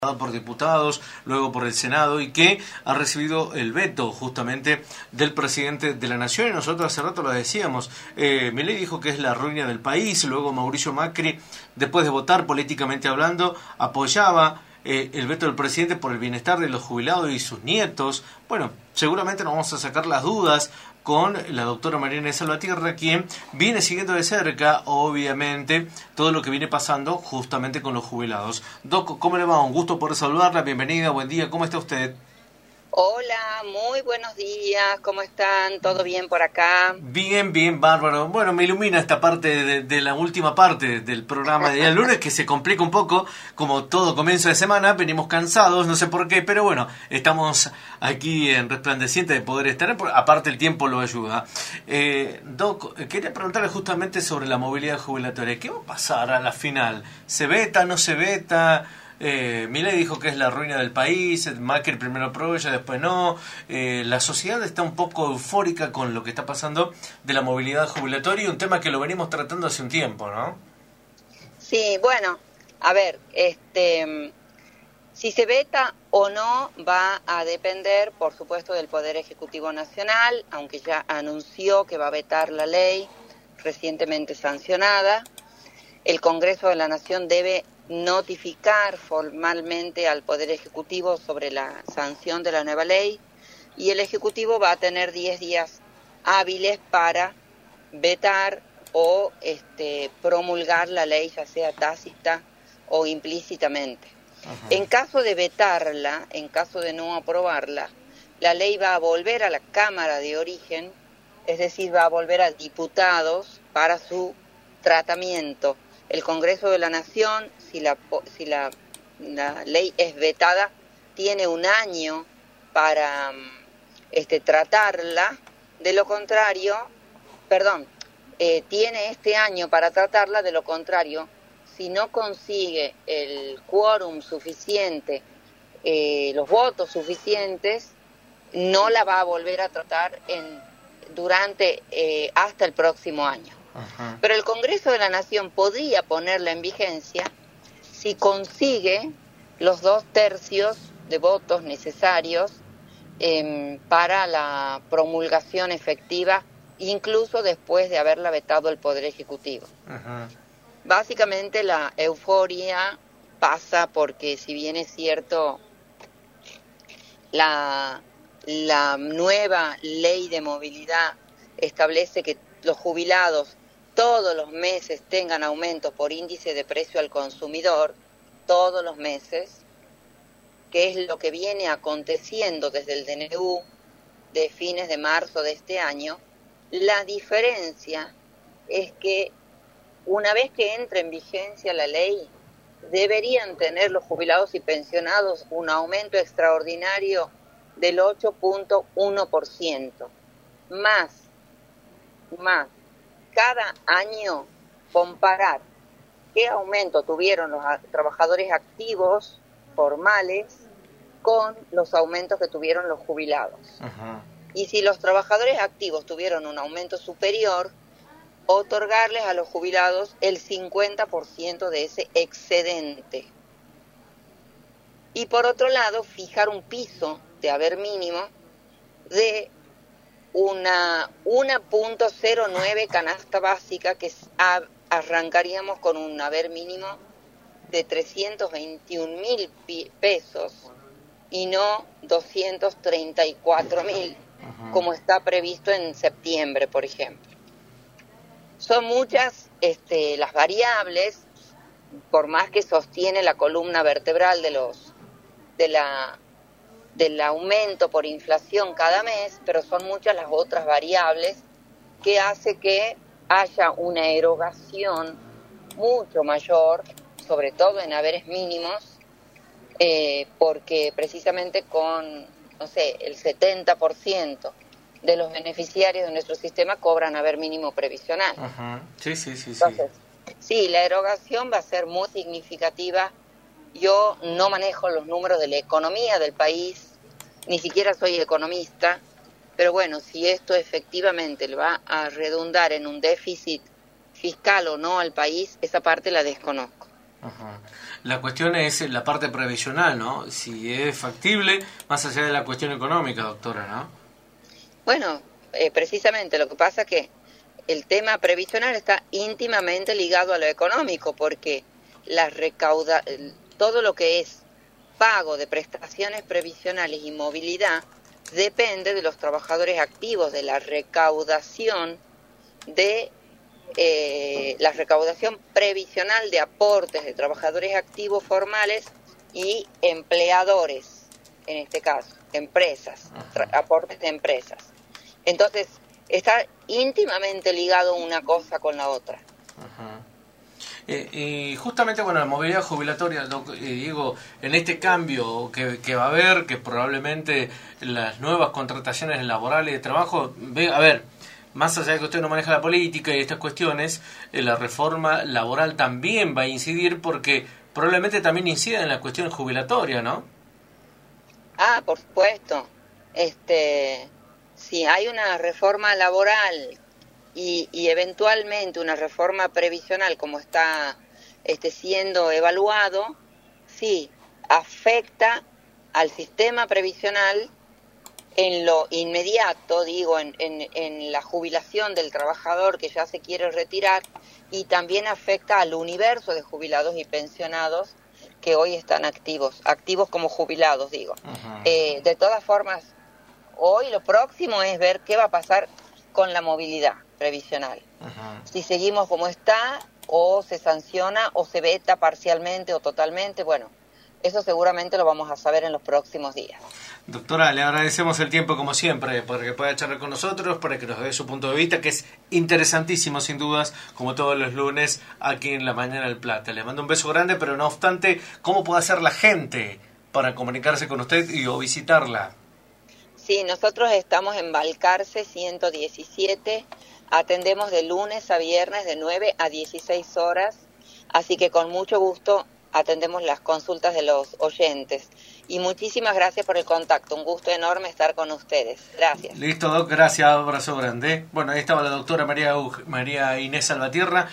por diputados, luego por el Senado, y que ha recibido el veto justamente del presidente de la Nación. Y nosotros hace rato lo decíamos, Milei dijo que es la ruina del país, luego Mauricio Macri, después de votar políticamente hablando, apoyaba el veto del presidente por el bienestar de los jubilados y sus nietos. Bueno, seguramente nos vamos a sacar las dudas con la doctora Mariana Salvatierra, quien viene siguiendo de cerca, obviamente, todo lo que viene pasando justamente con los jubilados. Doc, ¿cómo le va? Un gusto poder saludarla, bienvenida, buen día, ¿cómo está usted? Hola, muy buenos días, ¿cómo están? ¿Todo bien por acá? Bien, bien, bárbaro. Bueno, me ilumina esta parte de la última parte del programa de el lunes, que se complica un poco, como todo comienzo de semana, venimos cansados, no sé por qué, pero bueno, estamos aquí en resplandeciente de poder estar, aparte el tiempo lo ayuda. Doc, quería preguntarle justamente sobre la movilidad jubilatoria. ¿Qué va a pasar a la final? ¿Se veta, no se veta? Milei dijo que es la ruina del país, Macri primero aprovecha, después no. La sociedad está un poco eufórica con lo que está pasando de la movilidad jubilatoria, un tema que lo venimos tratando hace un tiempo, ¿no? Sí, bueno, a ver, si se veta o no va a depender, por supuesto, del Poder Ejecutivo Nacional, aunque ya anunció que va a vetar la ley recientemente sancionada. El Congreso de la Nación debe notificar formalmente al Poder Ejecutivo sobre la sanción de la nueva ley, y el Ejecutivo va a tener 10 días hábiles para vetar o promulgar la ley, ya sea tácita o implícitamente. Ajá. En caso de vetarla, en caso de no aprobarla, la ley va a volver a la Cámara de Origen, es decir, va a volver a diputados para su tratamiento. El Congreso de la Nación, si la ley es vetada, tiene un año para tratarla. De lo contrario, tiene este año para tratarla. De lo contrario, si no consigue el quórum suficiente, los votos suficientes, no la va a volver a tratar hasta el próximo año. Ajá. Pero el Congreso de la Nación podría ponerla en vigencia si consigue los 2/3 de votos necesarios para la promulgación efectiva, incluso después de haberla vetado el Poder Ejecutivo. Ajá. Básicamente la euforia pasa porque, si bien es cierto, la nueva ley de movilidad establece que los jubilados todos los meses tengan aumentos por índice de precio al consumidor, todos los meses, que es lo que viene aconteciendo desde el DNU de fines de marzo de este año. La diferencia es que una vez que entre en vigencia la ley, deberían tener los jubilados y pensionados un aumento extraordinario del 8.1%, más cada año comparar qué aumento tuvieron los trabajadores activos formales con los aumentos que tuvieron los jubilados. Ajá. Y si los trabajadores activos tuvieron un aumento superior, otorgarles a los jubilados el 50% de ese excedente. Y por otro lado, fijar un piso de haber mínimo de una 1.09 canasta básica, que arrancaríamos con un haber mínimo de 321.000 pesos y no 234.000, como está previsto en septiembre, por ejemplo. Son muchas las variables, por más que sostiene la columna vertebral del aumento por inflación cada mes, pero son muchas las otras variables que hace que haya una erogación mucho mayor, sobre todo en haberes mínimos, porque precisamente con, el 70% de los beneficiarios de nuestro sistema cobran haber mínimo previsional. Ajá. Sí. Entonces, sí, la erogación va a ser muy significativa. Yo no manejo los números de la economía del país, ni siquiera soy economista, pero bueno, si esto efectivamente le va a redundar en un déficit fiscal o no al país, esa parte la desconozco. Ajá. La cuestión es la parte previsional, ¿no? Si es factible, más allá de la cuestión económica, doctora, ¿no? Bueno, precisamente lo que pasa es que el tema previsional está íntimamente ligado a lo económico, porque todo lo que es pago de prestaciones previsionales y movilidad depende de los trabajadores activos, de la recaudación la recaudación previsional de aportes de trabajadores activos formales y empleadores, en este caso, empresas, aportes de empresas. Entonces, está íntimamente ligado una cosa con la otra. Ajá. Y justamente, bueno, la movilidad jubilatoria, Diego, en este cambio que va a haber, que probablemente las nuevas contrataciones laborales de trabajo, a ver, más allá de que usted no maneja la política y estas cuestiones, la reforma laboral también va a incidir porque probablemente también incida en la cuestión jubilatoria, ¿no? Ah, por supuesto. Si hay una reforma laboral y eventualmente una reforma previsional como está siendo evaluado, sí, afecta al sistema previsional en lo inmediato, digo, en la jubilación del trabajador que ya se quiere retirar, y también afecta al universo de jubilados y pensionados que hoy están activos como jubilados, digo. De todas formas, hoy lo próximo es ver qué va a pasar con la movilidad previsional. Si seguimos como está, o se sanciona, o se veta parcialmente o totalmente, bueno, eso seguramente lo vamos a saber en los próximos días. Doctora, le agradecemos el tiempo como siempre, para que pueda charlar con nosotros, para que nos dé su punto de vista, que es interesantísimo sin dudas, como todos los lunes aquí en La Mañana del Plata. Le mando un beso grande, pero no obstante, ¿cómo puede hacer la gente para comunicarse con usted o visitarla? Sí, nosotros estamos en Balcarce 117, atendemos de lunes a viernes de 9 a 16 horas, así que con mucho gusto atendemos las consultas de los oyentes. Y muchísimas gracias por el contacto, un gusto enorme estar con ustedes. Gracias. Listo, Doc, gracias, abrazo grande. Bueno, ahí estaba la doctora María Inés Salvatierra.